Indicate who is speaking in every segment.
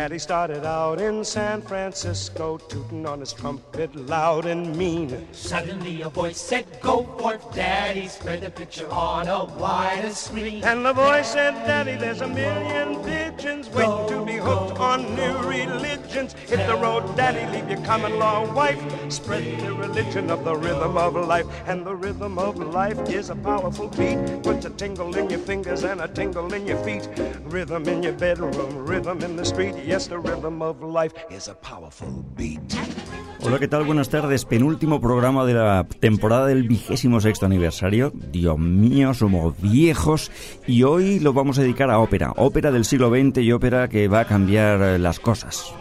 Speaker 1: Daddy started out in San Francisco, tooting on his trumpet loud and mean.
Speaker 2: Suddenly a voice said, "Go forth, Daddy, spread the picture on a wider screen."
Speaker 1: And the voice said, Daddy, there's a million pigeons waiting to be hooked on new religions. Hit the road, Daddy, leave your common law wife. Spread the religion of the rhythm of life. And the rhythm of life is a powerful beat. Puts a tingle in your fingers and a tingle in your feet. Rhythm in your bedroom, rhythm in the street. Yes, the rhythm of life is a powerful beat.
Speaker 3: Hola, ¿qué tal? Buenas tardes. Penúltimo programa de la temporada del 26º aniversario. Dios mío, somos viejos. Y hoy lo vamos a dedicar a ópera. Ópera del siglo XX y ópera que va a cambiar las cosas.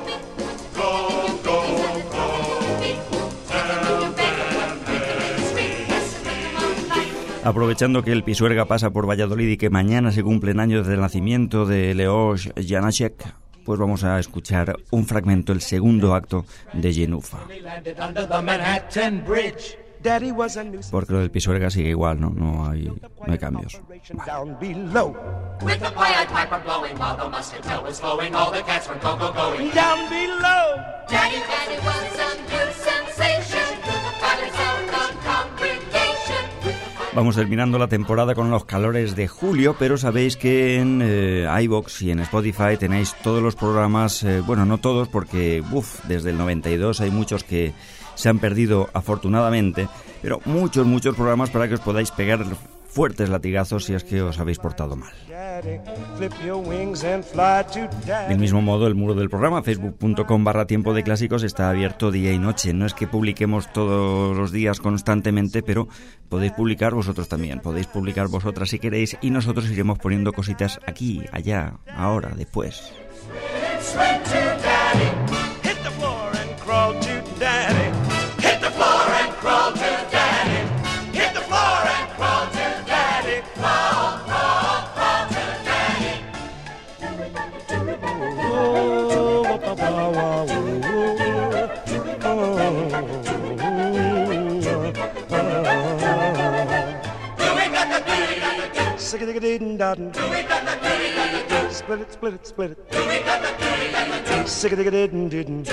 Speaker 3: Aprovechando que el Pisuerga pasa por Valladolid y que mañana se cumplen años del nacimiento de Leos Janáček, pues vamos a escuchar un fragmento, el segundo acto de Jenufa. Porque lo del Pisuerga sigue igual, ¿no? No hay cambios. Vamos terminando la temporada con los calores de julio, pero sabéis que en iVoox y en Spotify tenéis todos los programas, bueno, no todos, porque desde el 92 hay muchos que se han perdido afortunadamente, pero muchos programas para que os podáis pegar fuertes latigazos si es que os habéis portado mal. Del mismo modo, el muro del programa, facebook.com/tiempo de clásicos, está abierto día y noche. No es que publiquemos todos los días constantemente, pero podéis publicar vosotros también, podéis publicar vosotras si queréis, y nosotros iremos poniendo cositas aquí, allá, ahora, después.
Speaker 1: Split it, split it, split it. Sick-a-dig-a-didn't.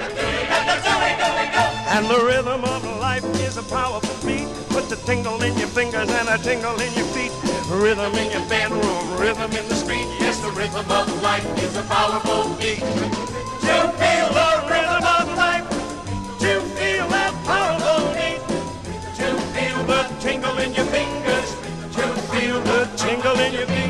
Speaker 1: And the rhythm of life is a powerful beat. Puts a tingle in your fingers and a tingle in your feet. Rhythm in your bedroom, rhythm in the street. Yes, the rhythm of life is a powerful beat. To feel the rhythm of life, to feel that powerful beat, to feel the tingle in your fingers, to feel the tingle in your feet.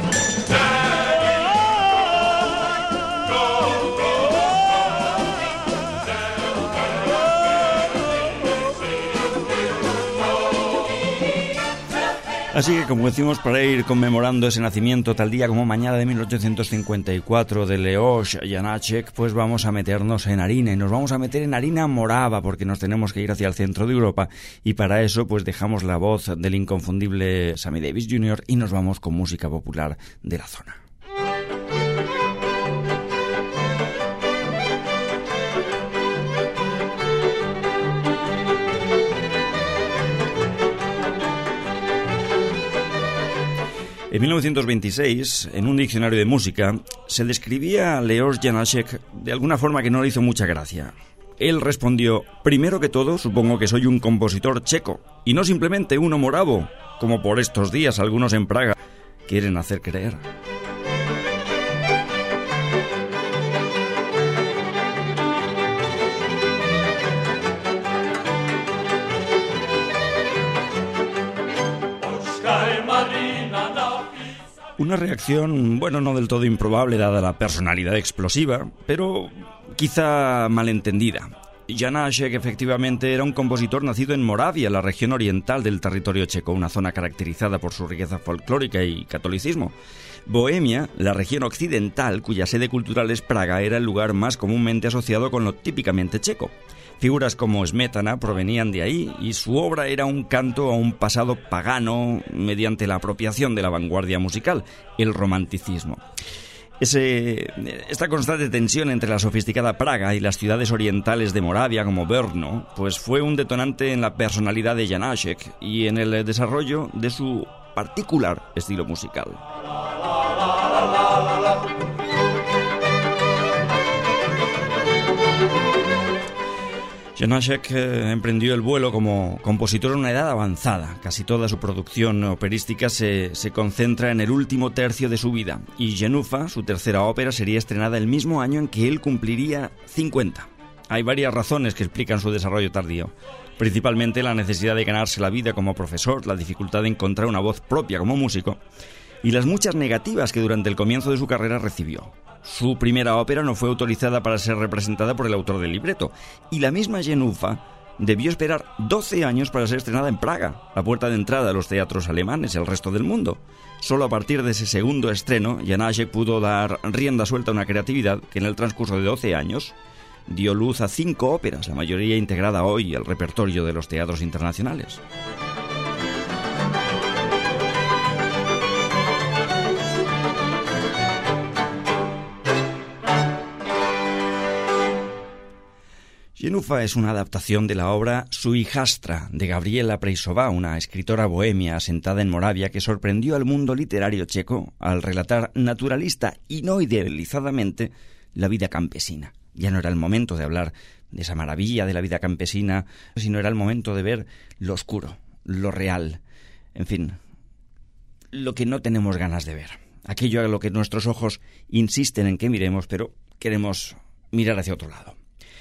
Speaker 3: Así que, como decimos, para ir conmemorando ese nacimiento tal día como mañana de 1854 de Leos Janáček, pues vamos a meternos en harina, y nos vamos a meter en harina morava, porque nos tenemos que ir hacia el centro de Europa, y para eso pues dejamos la voz del inconfundible Sammy Davis Jr. y nos vamos con música popular de la zona. En 1926, en un diccionario de música, se describía a Leos Janáček de alguna forma que no le hizo mucha gracia. Él respondió: primero que todo, supongo que soy un compositor checo, y no simplemente uno moravo, como por estos días algunos en Praga quieren hacer creer. Una reacción, bueno, no del todo improbable dada la personalidad explosiva, pero quizá malentendida. Janáček efectivamente era un compositor nacido en Moravia, la región oriental del territorio checo, una zona caracterizada por su riqueza folclórica y catolicismo. Bohemia, la región occidental, cuya sede cultural es Praga, era el lugar más comúnmente asociado con lo típicamente checo. Figuras como Smetana provenían de ahí, y su obra era un canto a un pasado pagano mediante la apropiación de la vanguardia musical, el romanticismo. Esta constante tensión entre la sofisticada Praga y las ciudades orientales de Moravia como Brno, pues fue un detonante en la personalidad de Janáček y en el desarrollo de su particular estilo musical. Janáček emprendió el vuelo como compositor en una edad avanzada. Casi toda su producción operística se concentra en el último tercio de su vida, y Jenufa, su tercera ópera, sería estrenada el mismo año en que él cumpliría 50. Hay varias razones que explican su desarrollo tardío, principalmente la necesidad de ganarse la vida como profesor, la dificultad de encontrar una voz propia como músico y las muchas negativas que durante el comienzo de su carrera recibió. Su primera ópera no fue autorizada para ser representada por el autor del libreto, y la misma Jenufa debió esperar 12 años para ser estrenada en Praga, la puerta de entrada a los teatros alemanes y al resto del mundo. Solo a partir de ese segundo estreno, Janáček pudo dar rienda suelta a una creatividad que en el transcurso de 12 años dio luz a 5 óperas, la mayoría integrada hoy al repertorio de los teatros internacionales. Jenufa es una adaptación de la obra Su hijastra, de Gabriela Prejsová, una escritora bohemia asentada en Moravia que sorprendió al mundo literario checo al relatar naturalista y no idealizadamente la vida campesina. Ya no era el momento de hablar de esa maravilla de la vida campesina, sino era el momento de ver lo oscuro, lo real, en fin, lo que no tenemos ganas de ver. Aquello a lo que nuestros ojos insisten en que miremos, pero queremos mirar hacia otro lado.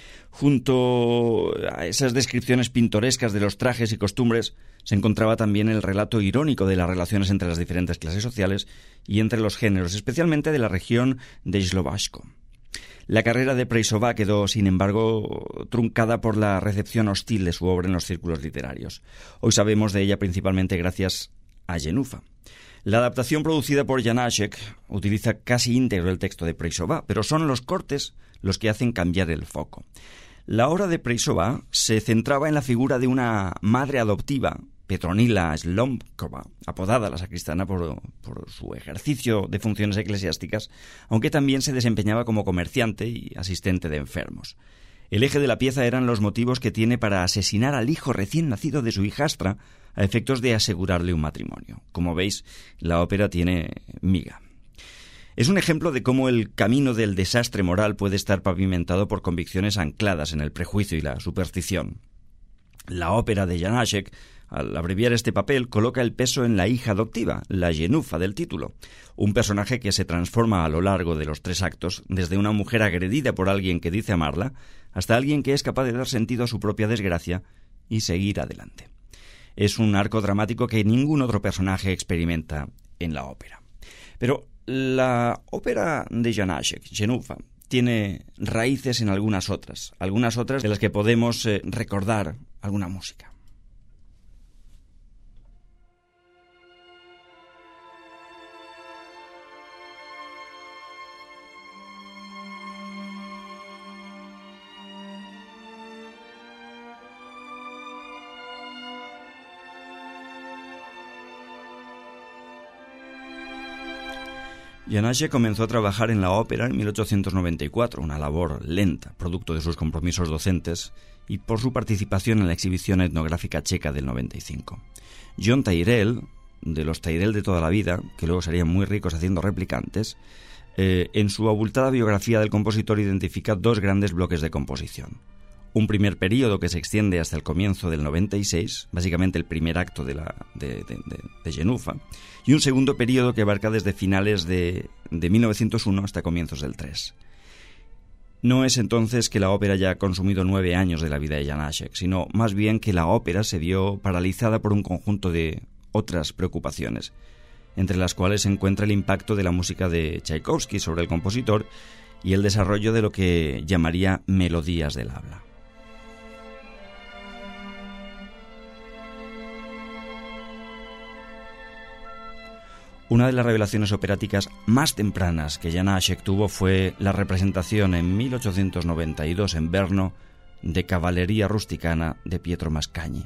Speaker 3: Junto a esas descripciones pintorescas de los trajes y costumbres se encontraba también el relato irónico de las relaciones entre las diferentes clases sociales y entre los géneros, especialmente de la región de Slovácko. La carrera de Prejsová quedó, sin embargo, truncada por la recepción hostil de su obra en los círculos literarios. Hoy sabemos de ella principalmente gracias a Jenufa. La adaptación producida por Janáček utiliza casi íntegro el texto de Prejsová, pero son los cortes los que hacen cambiar el foco. La obra de Prejsová se centraba en la figura de una madre adoptiva, Petronila Slomkova, apodada la sacristana por su ejercicio de funciones eclesiásticas, aunque también se desempeñaba como comerciante y asistente de enfermos. El eje de la pieza eran los motivos que tiene para asesinar al hijo recién nacido de su hijastra a efectos de asegurarle un matrimonio. Como veis, la ópera tiene miga. Es un ejemplo de cómo el camino del desastre moral puede estar pavimentado por convicciones ancladas en el prejuicio y la superstición. La ópera de Janáček, al abreviar este papel, coloca el peso en la hija adoptiva, la Jenufa del título, un personaje que se transforma a lo largo de los 3 actos, desde una mujer agredida por alguien que dice amarla, hasta alguien que es capaz de dar sentido a su propia desgracia y seguir adelante. Es un arco dramático que ningún otro personaje experimenta en la ópera. Pero la ópera de Janáček, Jenufa, tiene raíces en algunas otras de las que podemos recordar alguna música. Janáček comenzó a trabajar en la ópera en 1894, una labor lenta, producto de sus compromisos docentes y por su participación en la exhibición etnográfica checa del 95. John Tyrell, de los Tyrell de toda la vida, que luego serían muy ricos haciendo replicantes, en su abultada biografía del compositor identifica 2 grandes bloques de composición. Un primer periodo que se extiende hasta el comienzo del 96, básicamente el primer acto de Jenufa, y un segundo periodo que abarca desde finales de 1901 hasta comienzos del 3. No es entonces que la ópera haya consumido 9 años de la vida de Janáček, sino más bien que la ópera se vio paralizada por un conjunto de otras preocupaciones, entre las cuales se encuentra el impacto de la música de Tchaikovsky sobre el compositor y el desarrollo de lo que llamaría melodías del habla. Una de las revelaciones operáticas más tempranas que Janáček tuvo fue la representación en 1892 en Brno de Cavalleria Rusticana de Pietro Mascagni.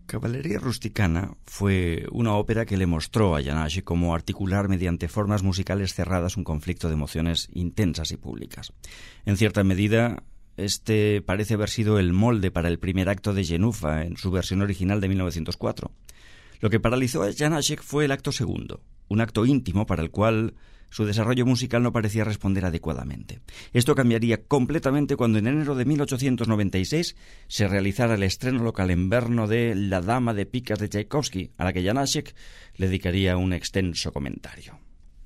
Speaker 3: Caballería rusticana fue una ópera que le mostró a Janáček cómo articular mediante formas musicales cerradas un conflicto de emociones intensas y públicas. En cierta medida, este parece haber sido el molde para el primer acto de Jenufa en su versión original de 1904. Lo que paralizó a Janáček fue el acto segundo, un acto íntimo para el cual su desarrollo musical no parecía responder adecuadamente. Esto cambiaría completamente cuando en enero de 1896 se realizara el estreno local en Brno de La Dama de Picas de Tchaikovsky, a la que Janáček le dedicaría un extenso comentario.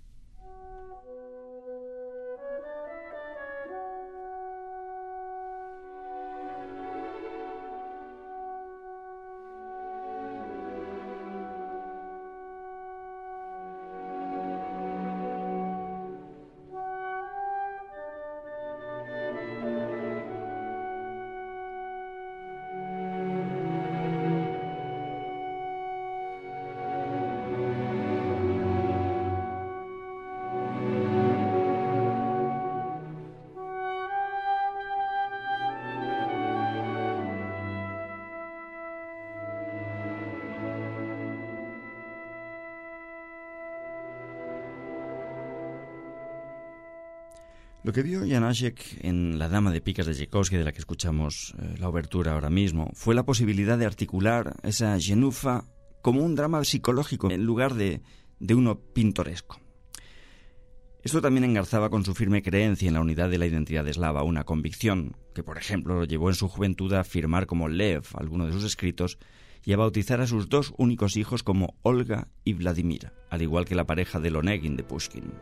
Speaker 3: Lo que vio Janáček en La Dama de Picas de Tchaikovsky, de la que escuchamos la obertura ahora mismo, fue la posibilidad de articular esa Jenufa como un drama psicológico en lugar de uno pintoresco. Esto también engarzaba con su firme creencia en la unidad de la identidad eslava, una convicción que, por ejemplo, lo llevó en su juventud a firmar como Lev alguno de sus escritos y a bautizar a sus dos únicos hijos como Olga y Vladimir, al igual que la pareja de Onegin de Pushkin.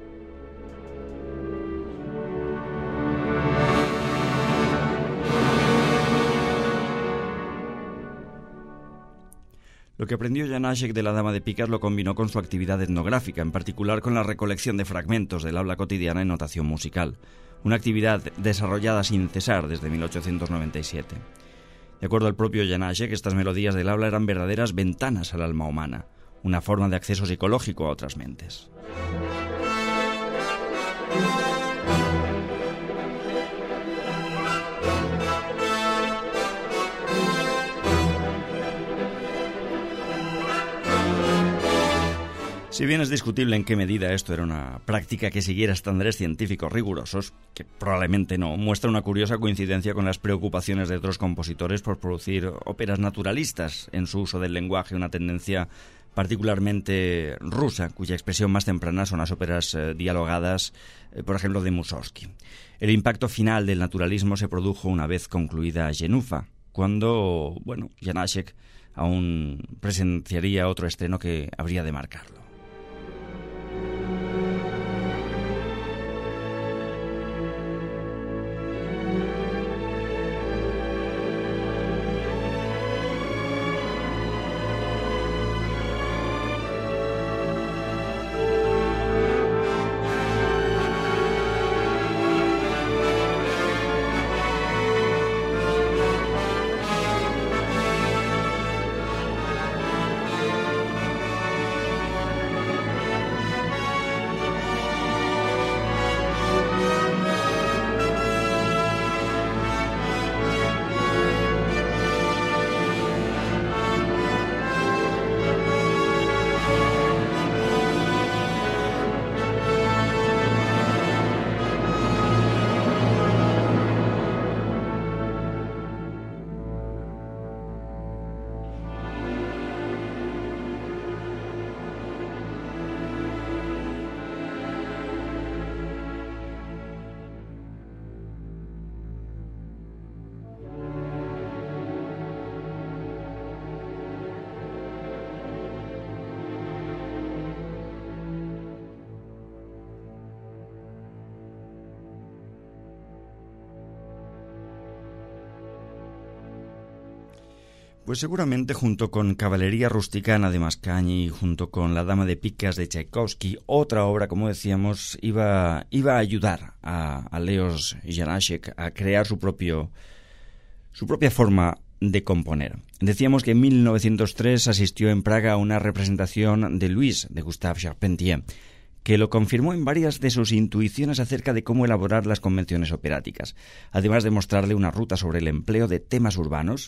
Speaker 3: Lo que aprendió Janáček de La Dama de Picas lo combinó con su actividad etnográfica, en particular con la recolección de fragmentos del habla cotidiana en notación musical, una actividad desarrollada sin cesar desde 1897. De acuerdo al propio Janáček, estas melodías del habla eran verdaderas ventanas al alma humana, una forma de acceso psicológico a otras mentes. Si bien es discutible en qué medida esto era una práctica que siguiera estándares científicos rigurosos, que probablemente no, muestra una curiosa coincidencia con las preocupaciones de otros compositores por producir óperas naturalistas en su uso del lenguaje, una tendencia particularmente rusa, cuya expresión más temprana son las óperas dialogadas, por ejemplo, de Mussorgsky. El impacto final del naturalismo se produjo una vez concluida Jenufa, cuando, Janáček aún presenciaría otro estreno que habría de marcarlo. Pues seguramente junto con Caballería rusticana de Mascagni y junto con La Dama de Picas de Tchaikovsky, otra obra, como decíamos, iba a ayudar a Leos Janáček a crear su propia forma de componer. Decíamos que en 1903 asistió en Praga a una representación de Louise, de Gustave Charpentier, que lo confirmó en varias de sus intuiciones acerca de cómo elaborar las convenciones operáticas, además de mostrarle una ruta sobre el empleo de temas urbanos,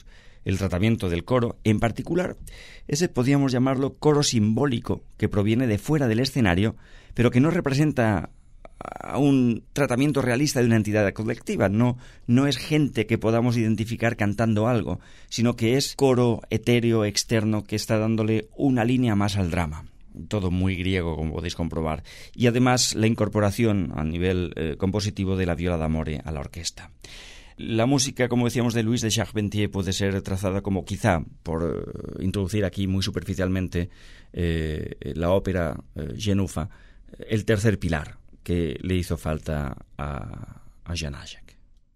Speaker 3: el tratamiento del coro, en particular ese podríamos llamarlo coro simbólico que proviene de fuera del escenario, pero que no representa a un tratamiento realista de una entidad colectiva. No es gente que podamos identificar cantando algo, sino que es coro etéreo externo que está dándole una línea más al drama. Todo muy griego, como podéis comprobar. Y además la incorporación a nivel compositivo de la viola d'amore a la orquesta. La música, como decíamos, de Louis de Charpentier puede ser trazada como, quizá, por introducir aquí muy superficialmente la ópera Genufa, el tercer pilar que le hizo falta a Janáček.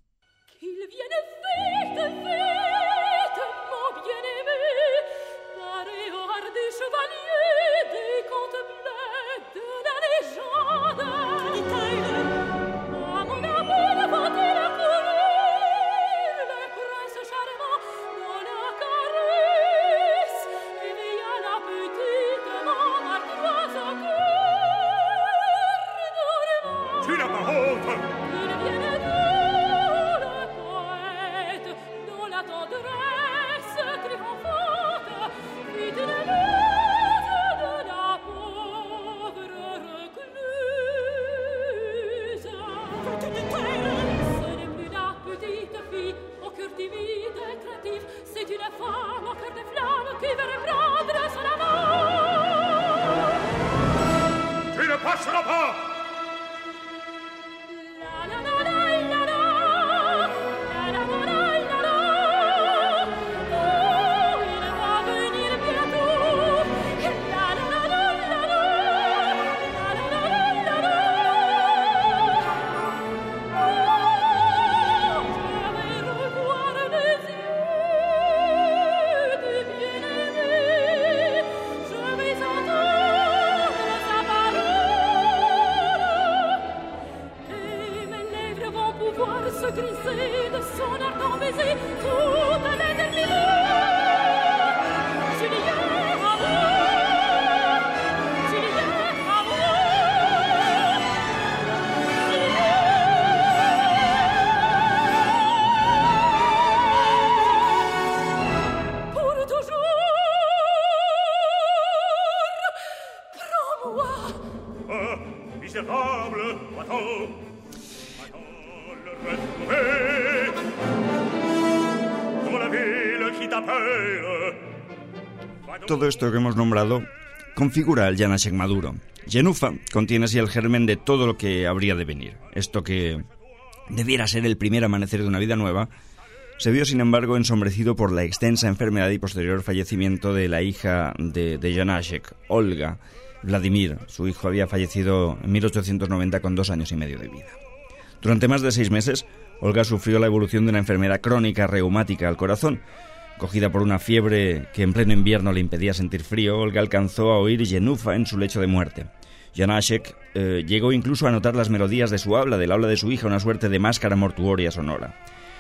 Speaker 3: Todo esto que hemos nombrado configura el Janáček maduro. Genufa contiene así el germen de todo lo que habría de venir. Esto que debiera ser el primer amanecer de una vida nueva se vio, sin embargo, ensombrecido por la extensa enfermedad y posterior fallecimiento de la hija de Janáček, Olga. Vladimir, su hijo, había fallecido en 1890 con 2 años y medio de vida. Durante más de 6 meses, Olga sufrió la evolución de una enfermedad crónica reumática al corazón. Cogida por una fiebre que en pleno invierno le impedía sentir frío, Olga alcanzó a oír Genufa en su lecho de muerte. Janáček llegó incluso a notar las melodías de su habla, del habla de su hija, una suerte de máscara mortuoria sonora.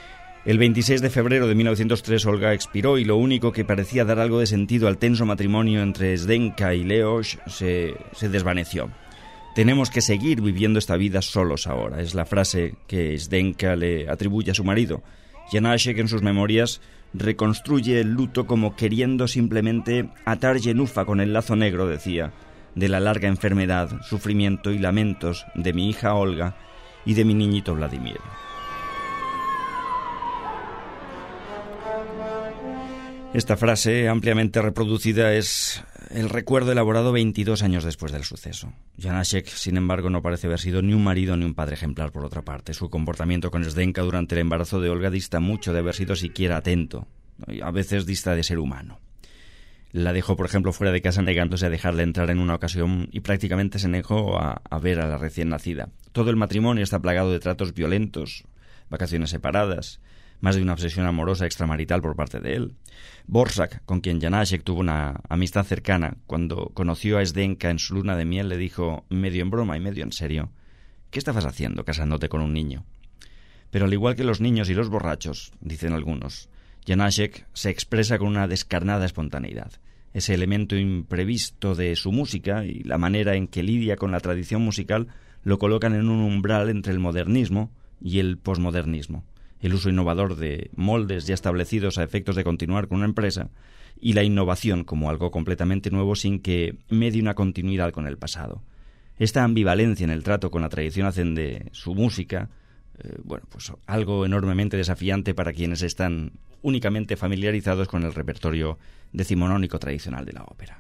Speaker 3: El 26 de febrero de 1903 Olga expiró y lo único que parecía dar algo de sentido al tenso matrimonio entre Zdenka y Leoš se desvaneció. Tenemos que seguir viviendo esta vida solos ahora, es la frase que Zdenka le atribuye a su marido. Janáček en sus memorias reconstruye el luto como queriendo simplemente atar Genufa con el lazo negro, decía, de la larga enfermedad, sufrimiento y lamentos de mi hija Olga y de mi niñito Vladimir. Esta frase, ampliamente reproducida, es el recuerdo elaborado 22 años después del suceso. Janáček, sin embargo, no parece haber sido ni un marido ni un padre ejemplar, por otra parte. Su comportamiento con Zdenka durante el embarazo de Olga dista mucho de haber sido siquiera atento. A veces dista de ser humano. La dejó, por ejemplo, fuera de casa negándose a dejarla entrar en una ocasión y prácticamente se negó a ver a la recién nacida. Todo el matrimonio está plagado de tratos violentos, vacaciones separadas, más de una obsesión amorosa extramarital por parte de él. Borsak, con quien Janáček tuvo una amistad cercana, cuando conoció a Zdenka en su luna de miel, le dijo, medio en broma y medio en serio, ¿qué estabas haciendo casándote con un niño? Pero al igual que los niños y los borrachos, dicen algunos, Janáček se expresa con una descarnada espontaneidad. Ese elemento imprevisto de su música y la manera en que lidia con la tradición musical lo colocan en un umbral entre el modernismo y el posmodernismo. el uso innovador de moldes ya establecidos a efectos de continuar con una empresa, y la innovación como algo completamente nuevo sin que medie una continuidad con el pasado. Esta ambivalencia en el trato con la tradición hacen de su música, pues algo enormemente desafiante para quienes están únicamente familiarizados con el repertorio decimonónico tradicional de la ópera.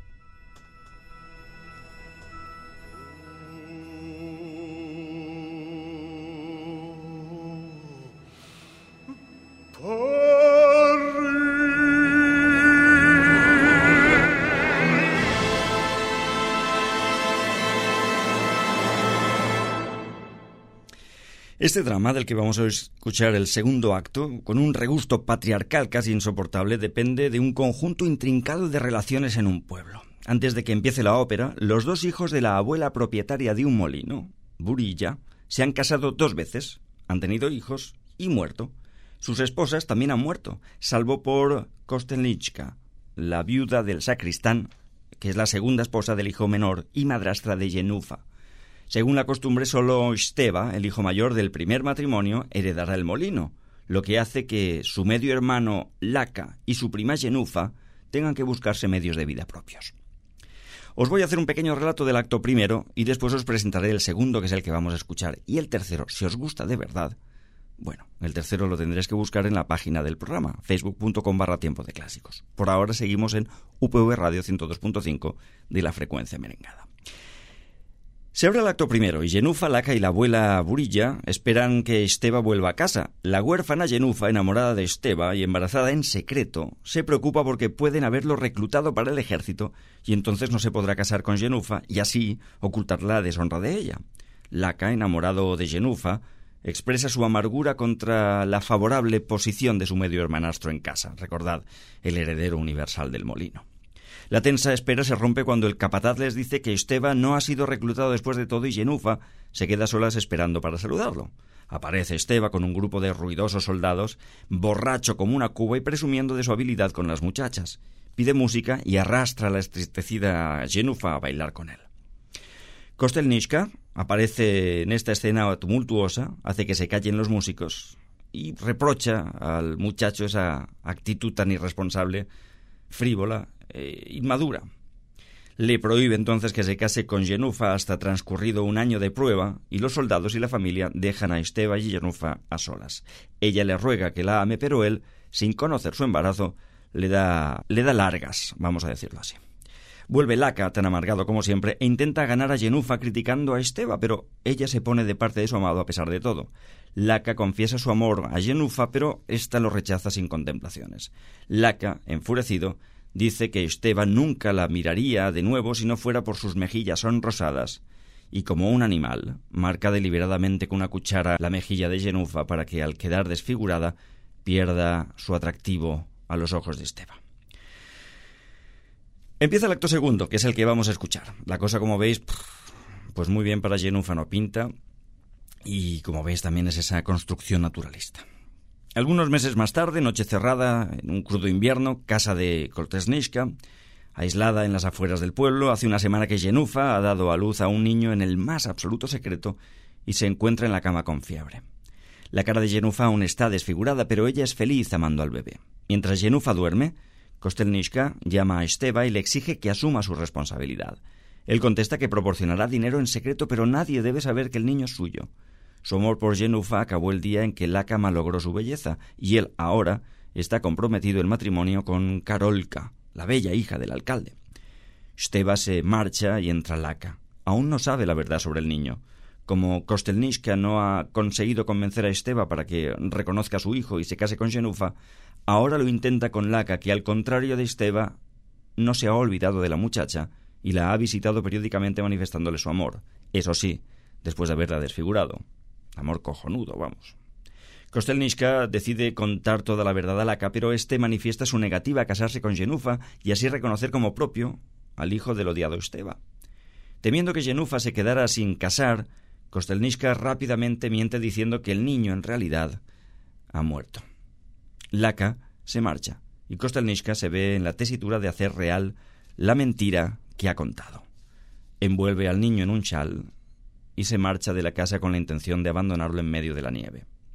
Speaker 3: Este drama, del que vamos a escuchar el segundo acto, con un regusto patriarcal casi insoportable, depende de un conjunto intrincado de relaciones en un pueblo. Antes de que empiece la ópera, los 2 hijos de la abuela propietaria de un molino, Burilla, se han casado 2 veces, han tenido hijos y muerto. Sus esposas también han muerto, salvo por Kostelnichka, la viuda del sacristán, que es la segunda esposa del hijo menor y madrastra de Yenufa. Según la costumbre, solo Steva, el hijo mayor del primer matrimonio, heredará el molino, lo que hace que su medio hermano Laka y su prima Yenufa tengan que buscarse medios de vida propios. Os voy a hacer un pequeño relato del acto primero y después os presentaré el segundo, que es el que vamos a escuchar. Y el tercero, si os gusta de verdad, bueno, el tercero lo tendréis que buscar en la página del programa, facebook.com/Tiempo de Clásicos. Por ahora seguimos en UPV Radio 102.5 de la frecuencia merengada. Se abre el acto primero y Yenufa, Laka y la abuela Burilla esperan que Steva vuelva a casa. La huérfana Yenufa, enamorada de Steva y embarazada en secreto, se preocupa porque pueden haberlo reclutado para el ejército y entonces no se podrá casar con Yenufa y así ocultar la deshonra de ella. Laka, enamorado de Yenufa, expresa su amargura contra la favorable posición de su medio hermanastro en casa. Recordad, el heredero universal del molino. La tensa espera se rompe cuando el capataz les dice que Steva no ha sido reclutado después de todo y Yenufa se queda solas esperando para saludarlo. Aparece Steva con un grupo de ruidosos soldados, borracho como una cuba y presumiendo de su habilidad con las muchachas. Pide música y arrastra a la entristecida Yenufa a bailar con él. Kostelnichka aparece en esta escena tumultuosa, hace que se callen los músicos y reprocha al muchacho esa actitud tan irresponsable, frívola, inmadura. Le prohíbe entonces que se case con Yenufa hasta transcurrido un año de prueba y los soldados y la familia dejan a Steva y Yenufa a solas. Ella le ruega que la ame, pero él, sin conocer su embarazo, le da largas, vamos a decirlo así. Vuelve Laka, tan amargado como siempre, e intenta ganar a Yenufa criticando a Steva, pero ella se pone de parte de su amado a pesar de todo. Laka confiesa su amor a Yenufa, pero ésta lo rechaza sin contemplaciones. Laka, enfurecido, dice que Steva nunca la miraría de nuevo si no fuera por sus mejillas sonrosadas, y como un animal, marca deliberadamente con una cuchara la mejilla de Yenufa para que, al quedar desfigurada, pierda su atractivo a los ojos de Steva. Empieza el acto segundo, que es el que vamos a escuchar. La cosa, como veis, pues muy bien para Yenufa no pinta, y como veis también es esa construcción naturalista. Algunos meses más tarde, noche cerrada, en un crudo invierno, casa de Kostelnichka, aislada en las afueras del pueblo, hace una semana que Yenufa ha dado a luz a un niño en el más absoluto secreto y se encuentra en la cama con fiebre. La cara de Yenufa aún está desfigurada, pero ella es feliz amando al bebé. Mientras Yenufa duerme, Kostelnichka llama a Steva y le exige que asuma su responsabilidad. Él contesta que proporcionará dinero en secreto, pero nadie debe saber que el niño es suyo. Su amor por Yenufa acabó el día en que Laka malogró su belleza, y él ahora está comprometido en matrimonio con Karolka, la bella hija del alcalde. Steva se marcha y entra Laka. Aún no sabe la verdad sobre el niño. Como Kostelnichka no ha conseguido convencer a Steva para que reconozca a su hijo y se case con Yenufa, ahora lo intenta con Laka, que al contrario de Steva no se ha olvidado de la muchacha y la ha visitado periódicamente manifestándole su amor. Eso sí, después de haberla desfigurado. Amor cojonudo, vamos. Kostelnichka decide contar toda la verdad a Laka, pero este manifiesta su negativa a casarse con Yenufa y así reconocer como propio al hijo del odiado Steva. Temiendo que Yenufa se quedara sin casar, Kostelnichka rápidamente miente diciendo que el niño en realidad ha muerto. Laka se marcha y Kostelnichka se ve en la tesitura de hacer real la mentira que ha contado. Envuelve al niño en un chal y se marcha de la casa con la intención de abandonarlo en medio de la nieve.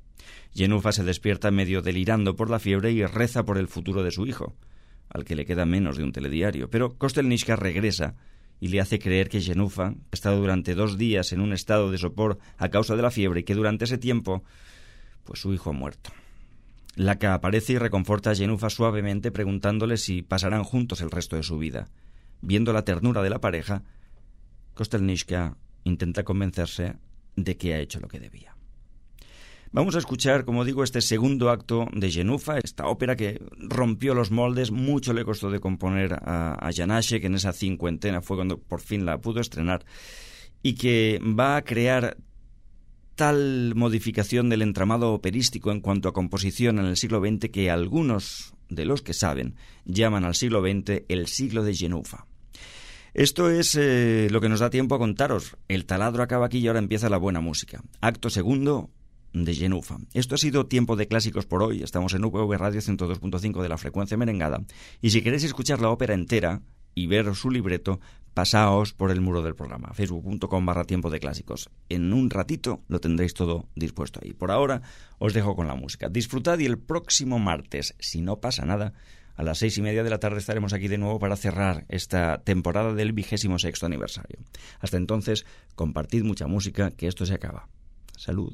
Speaker 3: Genufa se despierta medio delirando por la fiebre y reza por el futuro de su hijo, al que le queda menos de un telediario. Pero Kotelnicka regresa y le hace creer que Genufa ha estado durante 2 días en un estado de sopor a causa de la fiebre y que durante ese tiempo, pues su hijo ha muerto. Laca aparece y reconforta a Genufa suavemente preguntándole si pasarán juntos el resto de su vida. Viendo la ternura de la pareja, Kotelnicka intenta convencerse de que ha hecho lo que debía. Vamos a escuchar, como digo, este segundo acto de Genufa, esta ópera que rompió los moldes, mucho le costó de componer a Janáček, que en esa cincuentena fue cuando por fin la pudo estrenar, y que va a crear tal modificación del entramado operístico en cuanto a composición en el siglo XX que algunos de los que saben llaman al siglo XX el siglo de Genufa. Esto es lo que nos da tiempo a contaros. El taladro acaba aquí y ahora empieza la buena música. Acto segundo de Genufa. Esto ha sido Tiempo de Clásicos por hoy. Estamos en UPV Radio 102.5 de la frecuencia merengada. Y si queréis escuchar la ópera entera y ver su libreto, pasaos por el muro del programa, facebook.com/Tiempo de Clásicos. En un ratito lo tendréis todo dispuesto ahí. Por ahora os dejo con la música. Disfrutad y el próximo martes, si no pasa nada, a las 6:30 de la tarde estaremos aquí de nuevo para cerrar esta temporada del 26º aniversario. Hasta entonces, compartid mucha música, que esto se acaba. Salud.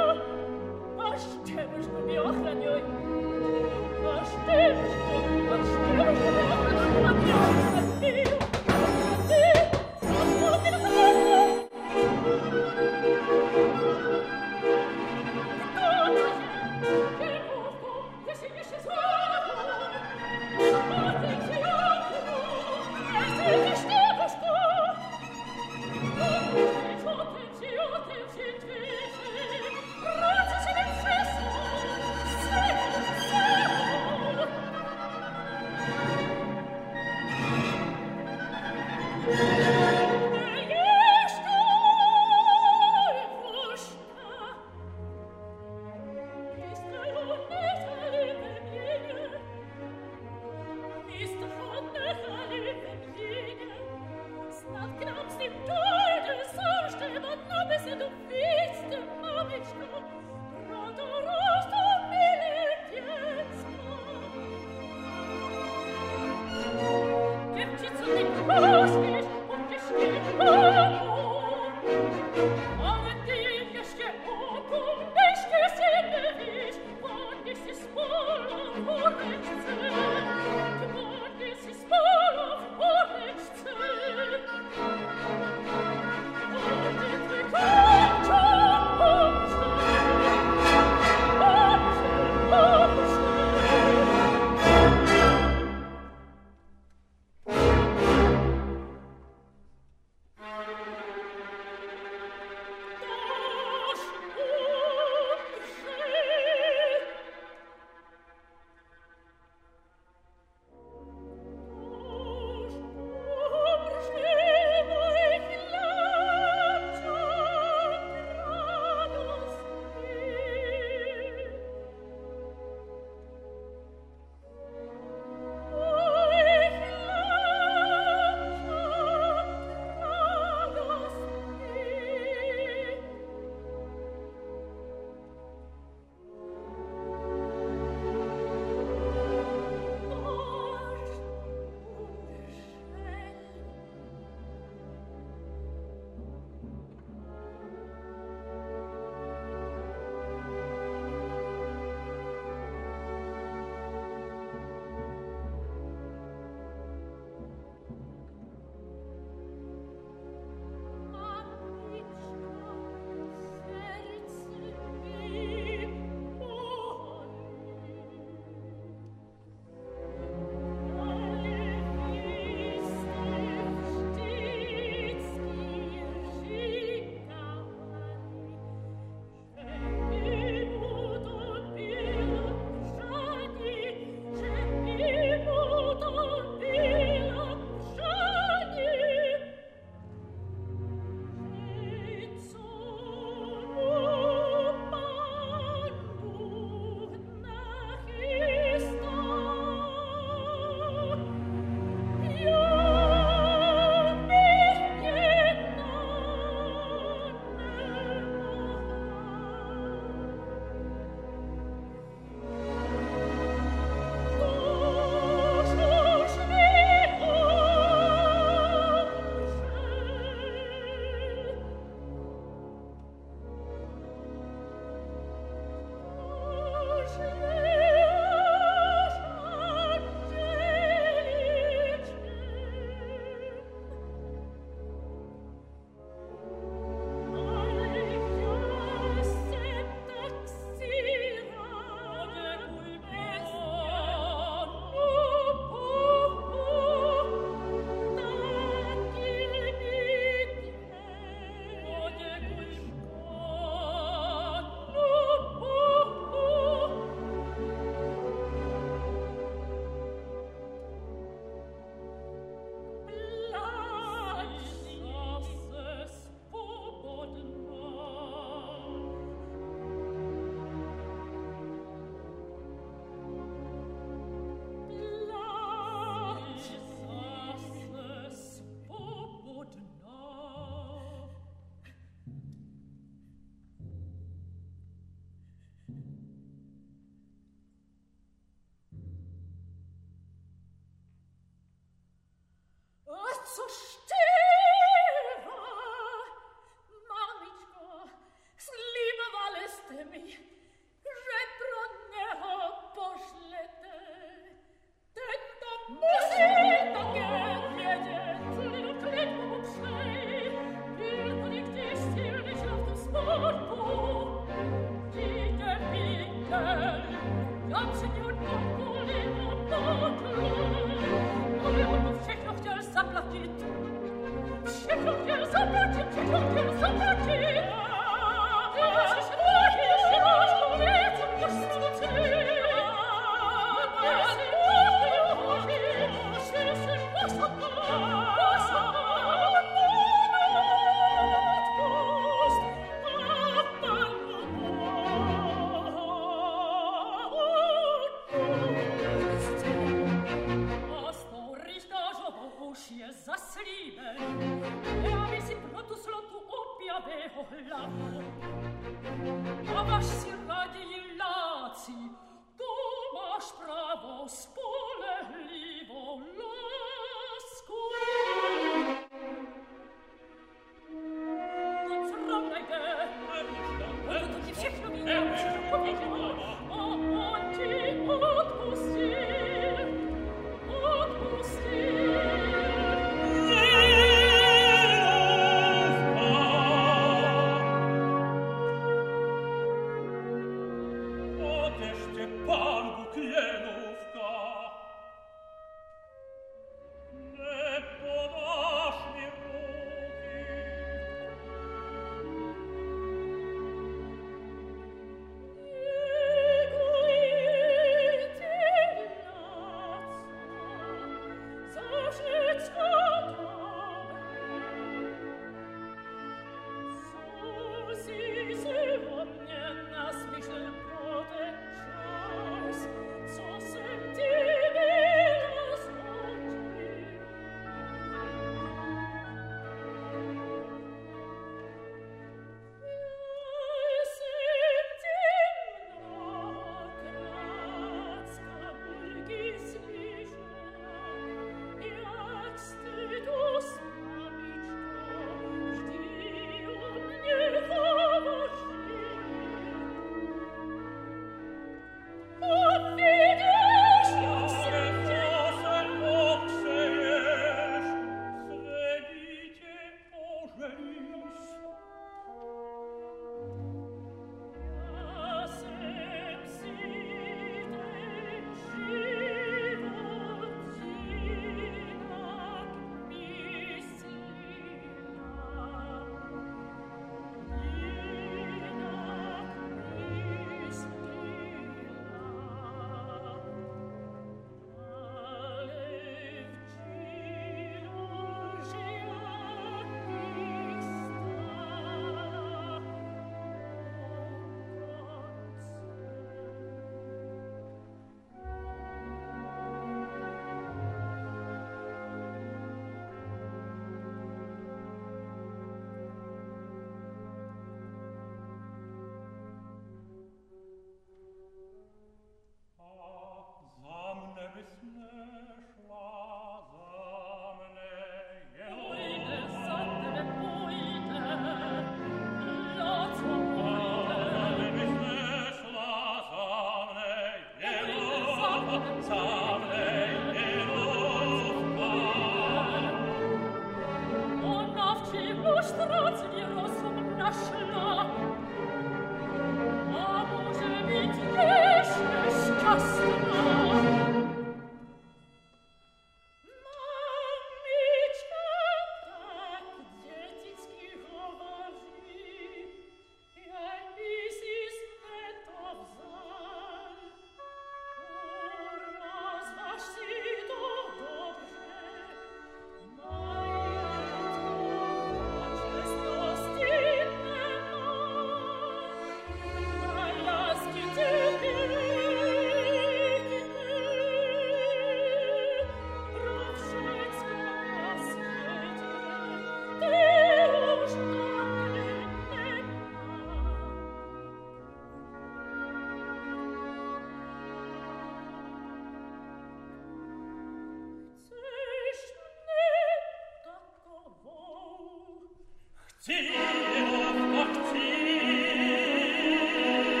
Speaker 4: Zieh auf, ach zieh!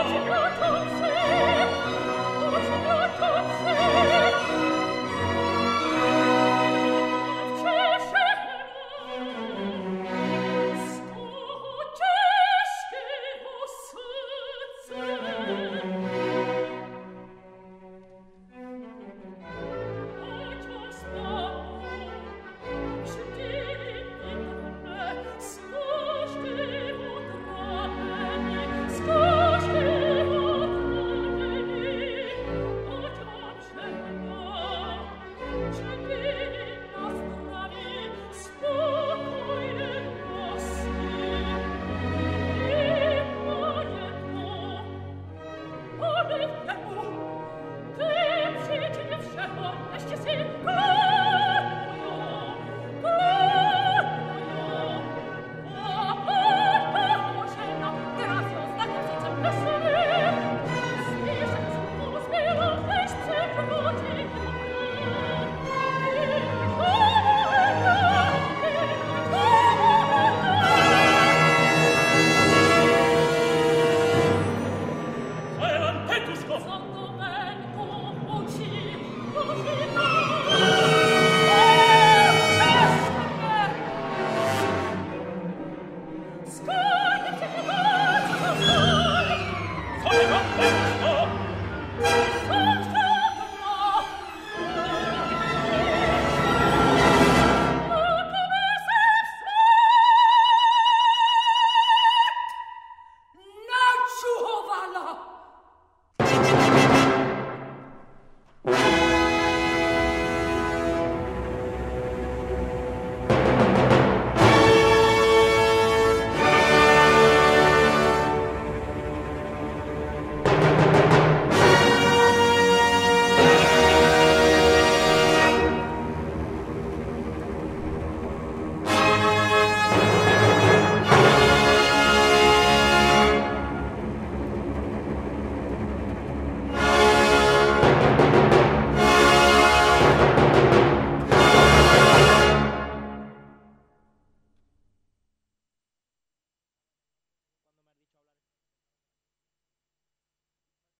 Speaker 4: Voilà.